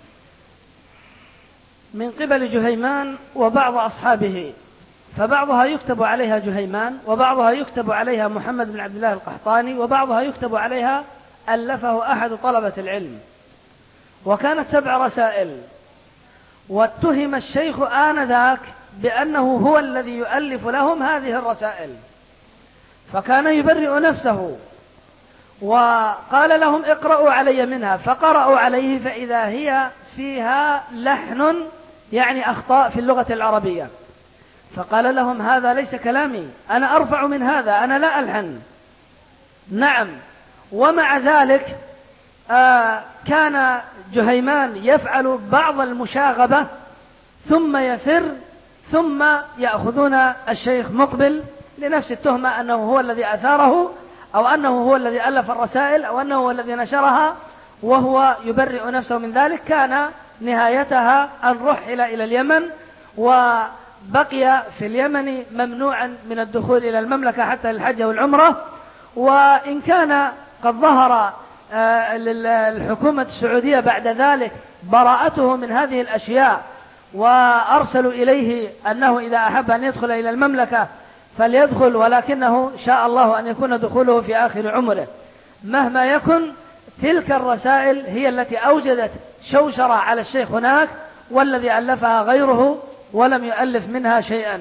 من قبل جهيمان وبعض أصحابه، فبعضها يكتب عليها جهيمان وبعضها يكتب عليها محمد بن عبد الله القحطاني وبعضها يكتب عليها ألفه أحد طلبة العلم، وكانت 7 رسائل. واتهم الشيخ آنذاك بأنه هو الذي يؤلف لهم هذه الرسائل، فكان يبرئ نفسه وقال لهم اقرأوا علي منها، فقرأوا عليه فإذا هي فيها لحن يعني أخطاء في اللغة العربية، فقال لهم هذا ليس كلامي، أنا أرفع من هذا، أنا لا ألحن. نعم. ومع ذلك كان جهيمان يفعل بعض المشاغبة ثم يفر، ثم يأخذون الشيخ مقبل لنفس التهمة أنه هو الذي أثاره أو أنه هو الذي ألف الرسائل أو أنه هو الذي نشرها، وهو يبرئ نفسه من ذلك. كان نهايتها أن رحل إلى اليمن وبقي في اليمن ممنوعا من الدخول إلى المملكة حتى الحج والعمرة. وإن كان قد ظهر للحكومة السعودية بعد ذلك براءته من هذه الأشياء وأرسلوا إليه أنه إذا أحب أن يدخل إلى المملكة فليدخل، ولكنه شاء الله أن يكون دخوله في آخر عمره. مهما يكن تلك الرسائل هي التي أوجدت شوشرة على الشيخ هناك، والذي ألفها غيره ولم يؤلف منها شيئا.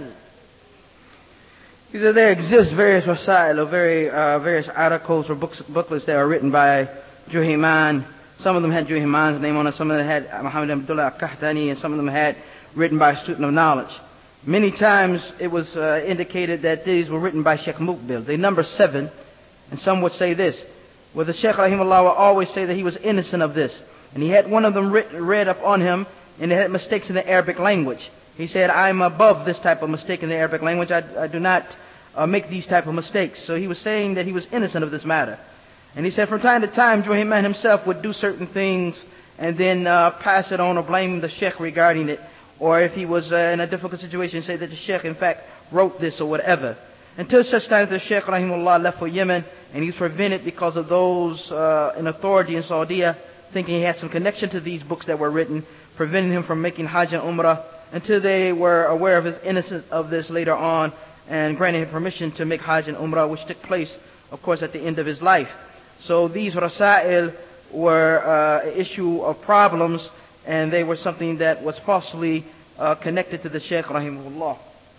There exist various rasail or various articles or booklets that are written by Juhayman. Some of them had Juhayman's name on it, some of them had Muhammad Abdullah al-Qahtani, and some of them had written by a student of knowledge. Many times it was indicated that these were written by Sheikh Muqbil. They number 7, and some would say this, where the Sheikh rahimahullah will always say that he was innocent of this. And he had one of them read up on him, and it had mistakes in the Arabic language. He said, I'm above this type of mistake in the Arabic language. I do not make these type of mistakes. So he was saying that he was innocent of this matter. And he said from time to time, Juhayman himself would do certain things and then pass it on or blame the sheikh regarding it. Or if he was in a difficult situation, say that the sheikh in fact wrote this or whatever. Until such time the sheikh rahimahullah left for Yemen, and he was prevented because of those in authority in Saudi thinking he had some connection to these books that were written, preventing him from making Hajj and Umrah, until they were aware of his innocence of this later on and granted him permission to make Hajj and Umrah, which took place, of course, at the end of his life. So these rasail were an issue of problems, and they were something that was falsely connected to the Shaykh rahimahullah.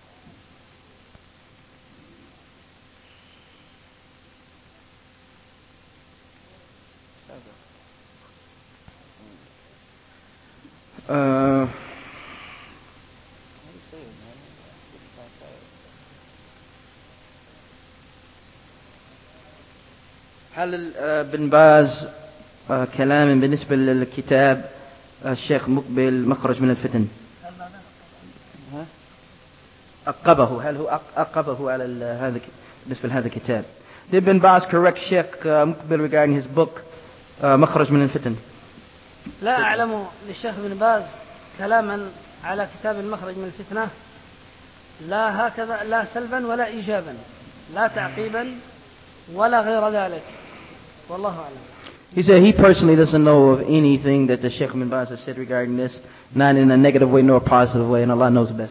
هل بن باز كلام بالنسبة للكتاب الشيخ مقبل مخرج من الفتن أقبه، هل هو أقبه على هذا بالنسبة لهذا الكتاب؟ Did Bin Baz correct Sheikh Muqbil regarding his book مخرج من الفتن؟ لا أعلم للشيخ بن باز كلاما على كتاب المخرج من الفتنة، لا هكذا، لا سلبا ولا إيجابا، لا تعقيبا ولا غير ذلك، والله أعلم. He said he personally doesn't know of anything that the Sheikh bin Baz has said regarding this, not in a negative way nor a positive way, and Allah knows best.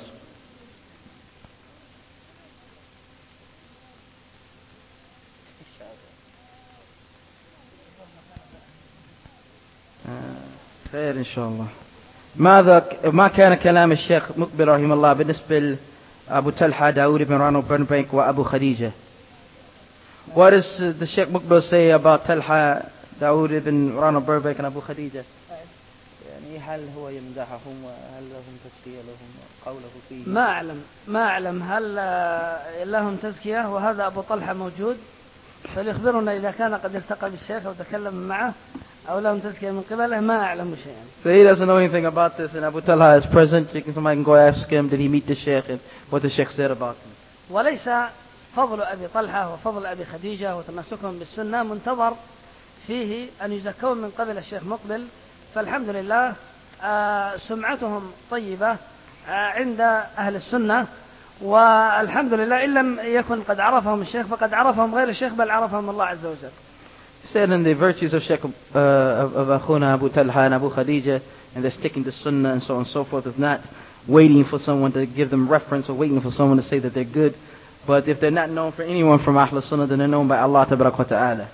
خير إن شاء الله. ما كان كلام الشيخ مقبل رحمه الله بالنسبة لأبو طلحة داود بن رانو برنبيك وأبو خديجة. What does the Sheikh Muqbil say about Talha, Dawood ibn Rana Burbayk and Abu Khadija? يعني هل هو يمدحهم وهل لهم تزكية لهم قوله فيه؟ ما أعلم هل لهم تزكية، وهذا أبو طلحة موجود، فليخبرنا إذا كان قد التقى بالشيخ أو تكلم معه أو لهم تزكية من قبله، ما أعلم شيئا. So he doesn't know anything about this, and Abu Talha is present. Somebody can go ask him, did he meet the Sheikh, and what the Sheikh said about him. وليس فضل أبي طلحة وفضل أبي خديجة وتمسكهم بالسنة منتظر فيه أن يزكون من قبل الشيخ مقبل، فالحمد لله سمعتهم طيبة عند أهل السنة، والحمد لله إن لم يكن قد عرفهم الشيخ فقد عرفهم غير الشيخ، بل عرفهم الله عز وجل. Said in the virtues of Sheikh of Akhuna Abu Talha and Abu Khadija, and they're sticking to Sunnah and so on and so forth, is not waiting for someone to give them reference or waiting for someone to say that they're good. But if they're not known for anyone from Ahl Sunnah, then they're known by Allah Tabarak wa Ta'ala.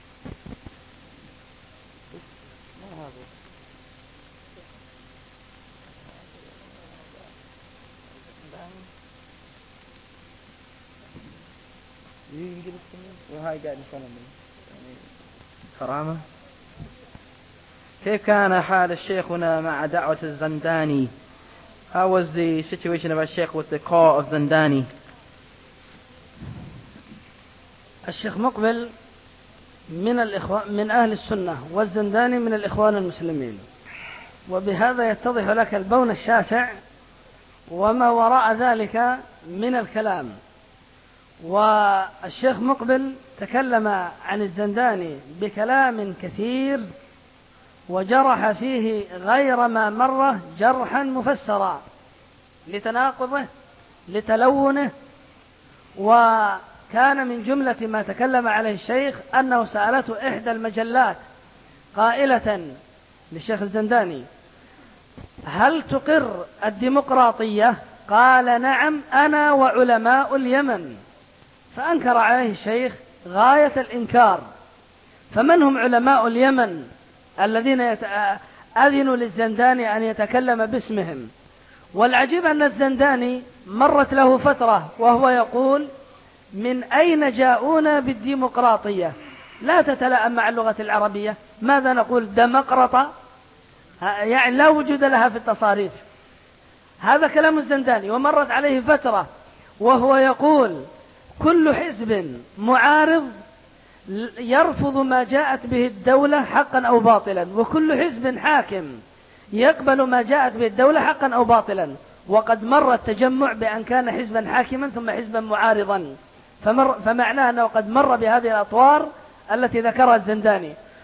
You can give it to me? Well, how you got in front of me? كرامة. كيف كان حال الشيخنا مع دعوة الزنداني? How was the situation of our Sheikh with the call of Zandani? الشيخ مقبل من أهل السنة، والزنداني من الإخوان المسلمين، وبهذا يتضح لك البون الشاسع وما وراء ذلك من الكلام. والشيخ مقبل تكلم عن الزنداني بكلام كثير وجرح فيه غير ما مره جرحا مفسرا لتناقضه لتلونه. وكان من جملة ما تكلم عليه الشيخ أنه سألته إحدى المجلات قائلة للشيخ الزنداني: هل تقر الديمقراطية؟ قال: نعم، أنا وعلماء اليمن. فأنكر عليه الشيخ غاية الإنكار. فمن هم علماء اليمن الذين أذنوا للزنداني أن يتكلم باسمهم؟ والعجيب أن الزنداني مرت له فترة وهو يقول: من أين جاءونا بالديمقراطية؟ لا تتلائم مع اللغة العربية. ماذا نقول؟ ديمقراطة، يعني لا وجود لها في التصاريف. هذا كلام الزنداني. ومرت عليه فترة وهو يقول: كل حزب معارض يرفض ما جاءت به الدولة حقا أو باطلا، وكل حزب حاكم يقبل ما جاءت به الدولة حقا أو باطلا. وقد مر التجمع بأن كان حزبا حاكما ثم حزبا معارضا، فمعناه أنه قد مر بهذه الأطوار التي ذكرها الزنداني.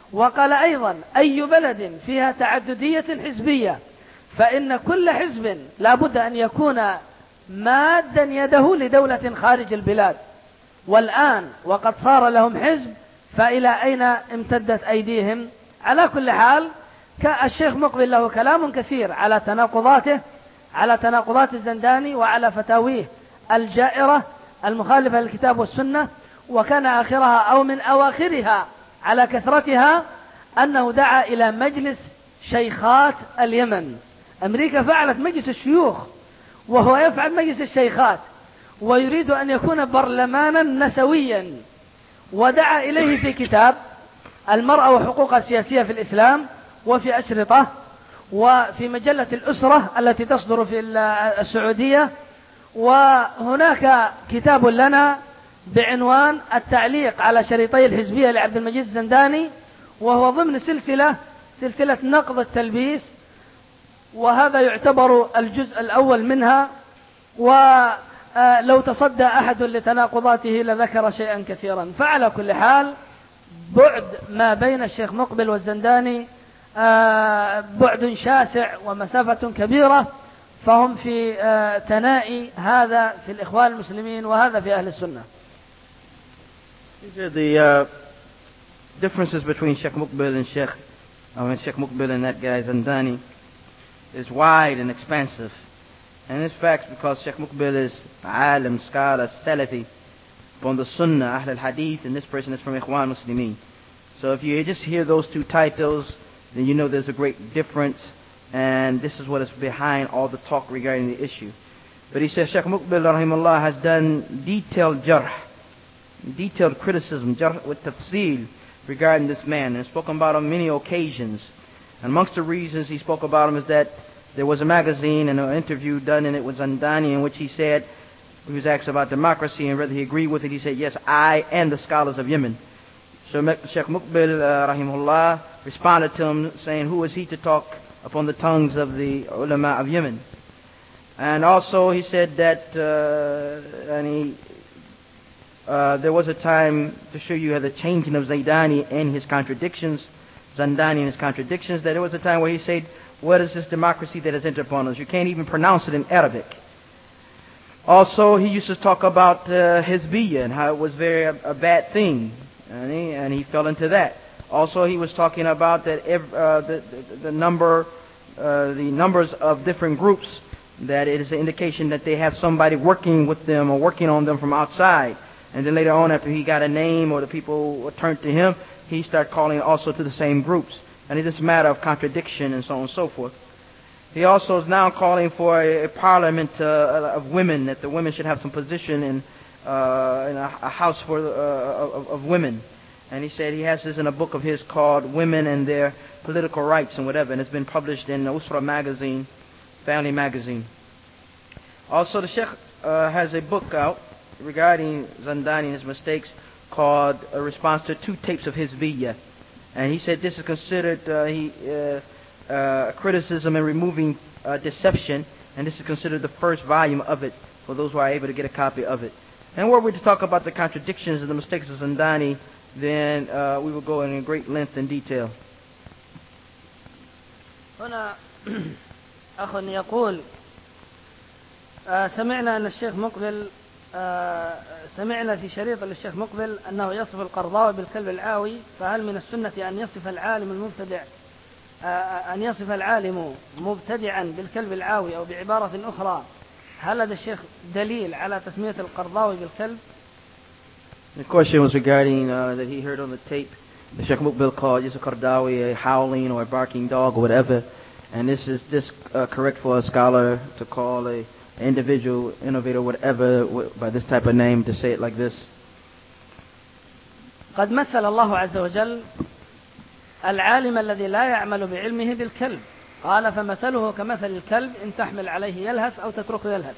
وقال أيضا أي بلد فيها تعددية حزبية فإن كل حزب لا بد أن يكون مادا يده لدولة خارج البلاد. والآن وقد صار لهم حزب فإلى أين امتدت أيديهم؟ على كل حال الشيخ مقبل له كلام كثير على تناقضاته، على تناقضات الزنداني وعلى فتاويه الجائرة المخالفة للكتاب والسنة. وكان آخرها أو من أواخرها على كثرتها أنه دعا إلى مجلس شيخات اليمن. أمريكا فعلت مجلس الشيوخ وهو يفعل مجلس الشيخات، ويريد أن يكون برلمانا نسويا، ودعا إليه في كتاب المرأة وحقوقها السياسية في الإسلام، وفي أشرطة، وفي مجلة الأسرة التي تصدر في السعودية. وهناك كتاب لنا بعنوان التعليق على شريطي الحزبية لعبد المجيد الزنداني، وهو ضمن سلسلة نقض التلبيس، وهذا يعتبر الجزء الأول منها. ولو تصدى أحد لتناقضاته لذكر شيئا كثيرا. فعلى كل حال بعد ما بين الشيخ مقبل والزنداني بعد شاسع ومسافة كبيرة، فهم في تنائي، هذا في الإخوان المسلمين وهذا في أهل السنة. These are the differences between Sheikh Muqbil and Sheikh Muqbil and that guy Zandani is wide and expansive. And it's fact because Sheikh Muqbil is alim, scholar, Salafi upon the Sunnah, Ahl al-Hadith, and this person is from Ikhwan Muslimin. So if you just hear those two titles, then you know there's a great difference, and this is what is behind all the talk regarding the issue. But he says Sheikh Muqbil rahimahullah has done detailed jarh, detailed criticism, jarh with tafsil regarding this man, and spoken about on many occasions. And amongst the reasons he spoke about him is that there was a magazine and an interview done in it with Zandani in which he said, he was asked about democracy and whether he agreed with it. He said, yes, I and the scholars of Yemen. So Sheikh Muqbil rahimahullah responded to him saying, who is he to talk upon the tongues of the ulama of Yemen? And also he said that there was a time, to show you the changing of Zandani and his contradictions, that there was a time where he said, what is this democracy that has entered upon us? You can't even pronounce it in Arabic. Also, he used to talk about Hizbiyya and how it was a bad thing, and he fell into that. Also, he was talking about that the numbers of different groups, that it is an indication that they have somebody working with them or working on them from outside. And then later on, after he got a name or the people turned to him, he started calling also to the same groups. And it's a matter of contradiction and so on and so forth. He also is now calling for a parliament of women, that the women should have some position in a house of women. And he said he has this in a book of his called Women and Their Political Rights and whatever, and it's been published in Usra magazine, Family magazine. Also, the Sheikh has a book out regarding Zandani and his mistakes called A Response to Two Tapes of Hizbiyya. And he said this is considered criticism and removing deception, and this is considered the first volume of it for those who are able to get a copy of it. And were we to talk about the contradictions and the mistakes of Zandani, then we will go in great length and detail. هنا أخ يقول سمعنا أن الشيخ مقبل سمعنا في شريط للشيخ مقبل أنه يصف القرضاوي بالكلب العاوي، فهل من السنة أن يصف العالم مبتدعا بالكلب العاوي، أو بعبارة أخرى هل هذا الشيخ دليل على تسمية القرضاوي بالكلب؟ The question was regarding that he heard on the tape the Sheikh Muqbil called Yusuf Qardawi a howling or a barking dog or whatever, and this is just correct for a scholar to call a individual, innovator, whatever, by this type of name, to say it like this. قد مثل الله عز وجل العالم الذي لا يعمل بعلمه بالكلب، قال فمثله كمثل الكلب إن تحمل عليه يلهث أو تتركه يلهث.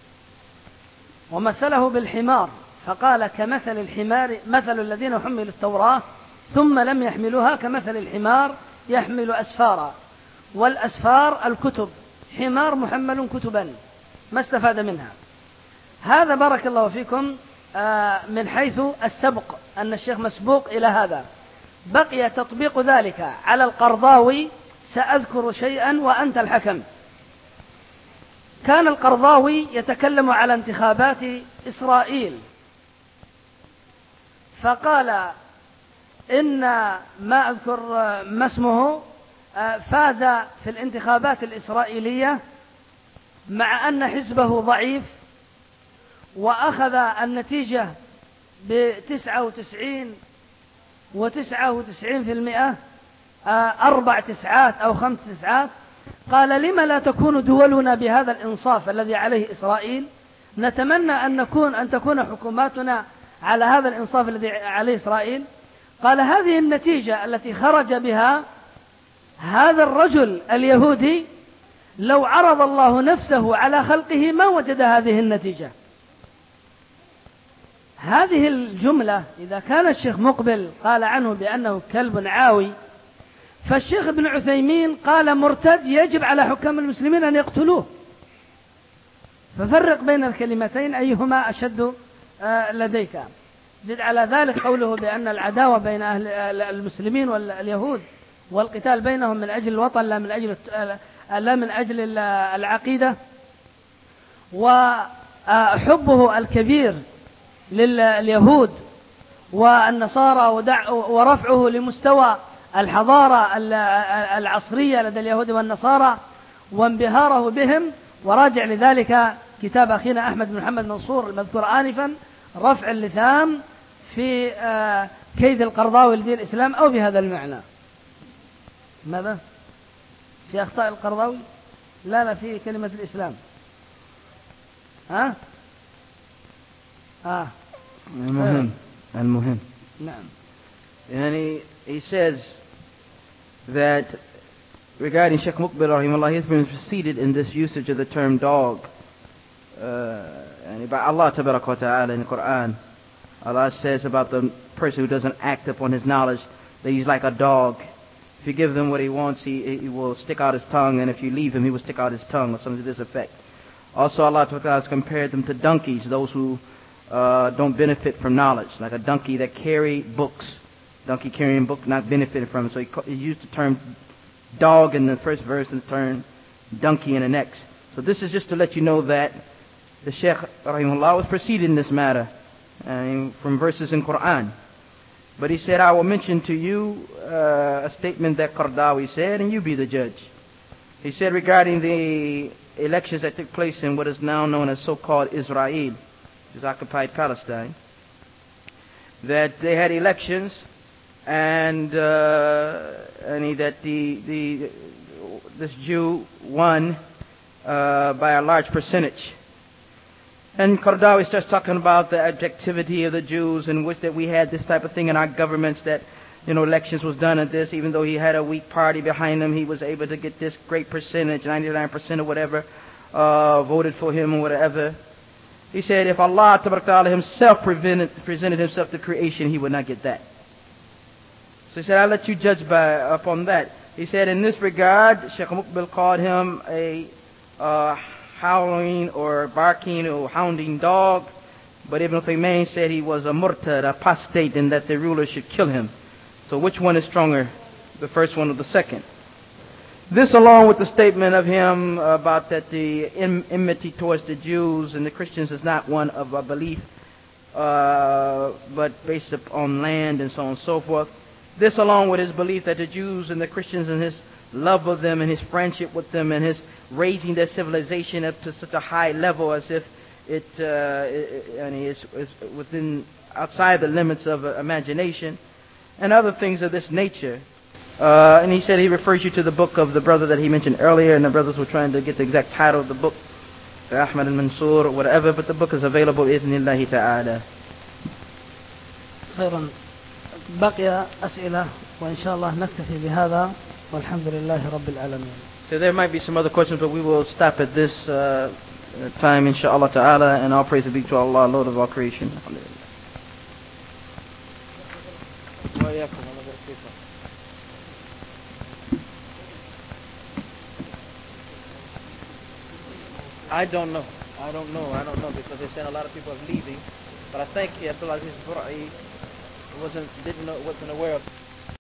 ومثله بالحمار فقال كمثل الحمار، مثل الذين حملوا التوراة ثم لم يحملوها كمثل الحمار يحمل أسفارا، والأسفار الكتب، حمار محمل كتبا ما استفاد منها. هذا بارك الله فيكم من حيث السبق، أن الشيخ مسبوق إلى هذا، بقي تطبيق ذلك على القرضاوي. سأذكر شيئا وأنت الحكم. كان القرضاوي يتكلم على انتخابات إسرائيل، فقال إن ما أذكر ما اسمه فاز في الانتخابات الإسرائيلية مع أن حزبه ضعيف، وأخذ النتيجة ب99.99%، 4 تسعات أو 5 تسعات. قال: لما لا تكون دولنا بهذا الإنصاف الذي عليه إسرائيل؟ نتمنى أن تكون حكوماتنا على هذا الإنصاف الذي عليه إسرائيل. قال: هذه النتيجة التي خرج بها هذا الرجل اليهودي لو عرض الله نفسه على خلقه ما وجد هذه النتيجة. هذه الجملة إذا كان الشيخ مقبل قال عنه بأنه كلب عاوي، فالشيخ ابن عثيمين قال مرتد يجب على حكام المسلمين أن يقتلوه. ففرق بين الكلمتين أيهما أشد لديك. زد على ذلك قوله بأن العداوة بين أهل المسلمين واليهود والقتال بينهم من أجل الوطن لا من أجل العقيدة، وحبه الكبير لليهود والنصارى ورفعه لمستوى الحضارة العصرية لدى اليهود والنصارى وانبهاره بهم. وراجع لذلك كتاب أخينا أحمد بن محمد منصور المذكور آنفا، رفع اللثام في كيد القرضاوي لدين الإسلام، أو بهذا المعنى. ماذا؟ في أخطاء القرضاوي؟ لا في كلمة الإسلام. المهم. نعم. And he says that regarding Sheikh Muqbil rahimahullah, he has been preceded in this usage of the term dog. And by Allah tabarak wa ta'ala in the Quran, Allah says about the person who doesn't act upon his knowledge that he's like a dog. If you give him what he wants, he will stick out his tongue, and if you leave him, he will stick out his tongue, or something to this effect. Also, Allah has compared them to donkeys, those who don't benefit from knowledge, like a donkey that carry books. Donkey carrying book, not benefiting from it. So he used the term dog in the first verse and the term donkey in the next. So this is just to let you know that the Shaykh rahimahullah was preceded in this matter from verses in Quran. But he said, I will mention to you a statement that Qardawi said, and you be the judge. He said regarding the elections that took place in what is now known as so-called Israel, which is occupied Palestine, that they had elections and that this Jew won by a large percentage. And Qardawi starts talking about the objectivity of the Jews, and which that we had this type of thing in our governments, that elections was done at this, even though he had a weak party behind him, he was able to get this great percentage, 99% or whatever, voted for him or whatever. He said if Allah Ta'ala himself presented himself to creation, he would not get that. So he said, I'll let you judge upon that. He said in this regard, Sheikh Muqbil called him a howling or barking or hounding dog, but Ibn Taymiyyah said he was a murtad, apostate, and that the ruler should kill him. So which one is stronger, the first one or the second? This, along with the statement of him about that the enmity towards the Jews and the Christians is not one of a belief, but based upon land and so on and so forth. This, along with his belief that the Jews and the Christians and his love of them and his friendship with them and his raising their civilization up to such a high level as if it is within outside the limits of imagination and other things of this nature. And he said he refers you to the book of the brother that he mentioned earlier, and the brothers were trying to get the exact title of the book, Ahmad al-Mansur or whatever, but the book is available بإذن الله تعالى. خيرا. بقي أسئلة وإن شاء الله نكتفي بهذا والحمد لله رب العالمين. So there might be some other questions, but we will stop at this time, inshallah ta'ala, and all praise be to Allah, Lord of all creation. I don't know because they said a lot of people are leaving, but I think Abdul Aziz Bur'i wasn't aware of